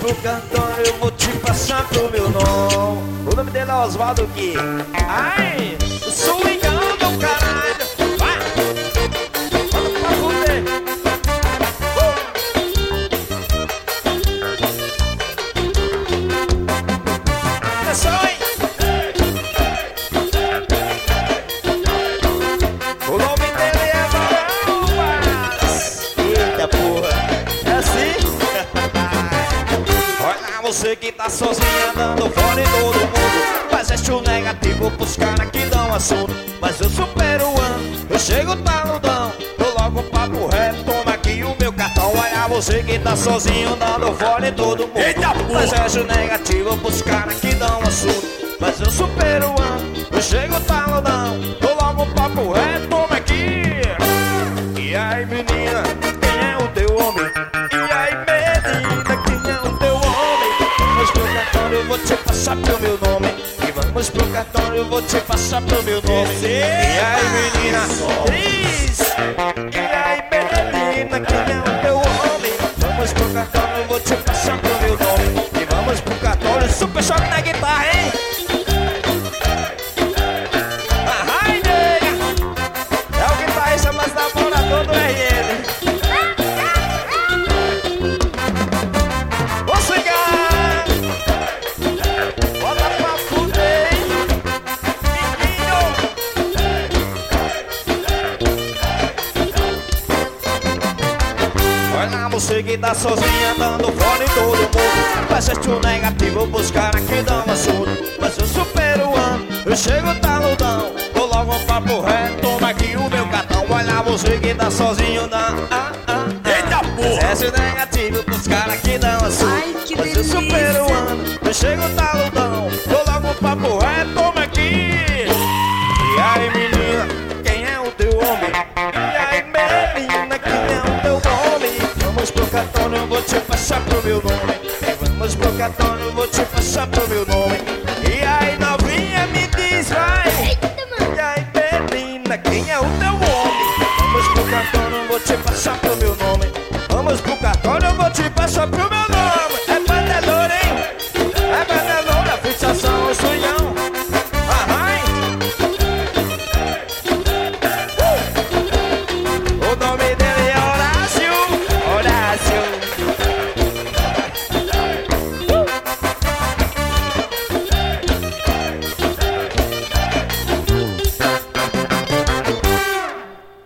pro cartório, eu vou te passar pro meu nome. O nome dele é Osvaldo Gui. Ai, o swingão do caralho. Vai, manda pra fuder. Atenção, hein? O nome dele é Barabbas. Eita porra, é assim? Olha você que tá sozinha andando fora de todo mundo. Faz o negativo pros caras que dão assunto. Mas eu supero o ano, eu chego taludão. Dou logo um papo reto, toma aqui o meu cartão. Olha você que tá sozinho andando fora de todo mundo. Eita porra! Faz o negativo pros caras que dão assunto. Mas eu supero o ano, eu chego taludão. Dou logo um papo reto, toma aqui. E aí menina, quem é o teu homem? E aí menina, quem é o teu homem? Vamos pro cartório, eu vou te passar pro meu nome. E vamos pro cartório, eu vou te passar pro meu nome. E aí menina, diz. E aí menina, quem é o teu homem? Vamos pro cartório, eu vou te passar pro meu nome. E vamos pro cartório, super choque na guitarra, hein? É o guitarrista mais namorador do RN. Vou swingar. Bota pra fuder, hein? Menino. Olha você que tá sozinha andando fora de todo mundo. Faz o negativo pros caras que dão assunto. Mas eu supero o ano, eu chego taludão. Dou logo um papo reto, toma aqui o meu cartão. Olha você que tá sozinho andando. Eita porra! Faz o negativo pros caras que dão assunto. Ai, que Mas eu delícia. supero o ano, eu chego taludão. Dou logo um papo reto, toma aqui. E aí menina, quem é o teu homem? E aí menina, quem é o teu nome? Vamos pro cartório, eu vou te passar pro meu nome. E vamos pro cartório, eu vou te passar pro meu nome. E aí novinha me diz, vai. E aí menina, quem é o teu homem? Vamos pro cartório, eu vou te passar pro meu nome. Vamos pro cartório, eu vou te passar pro meu nome. É panelora, hein? É panelora, fixação, sonhão.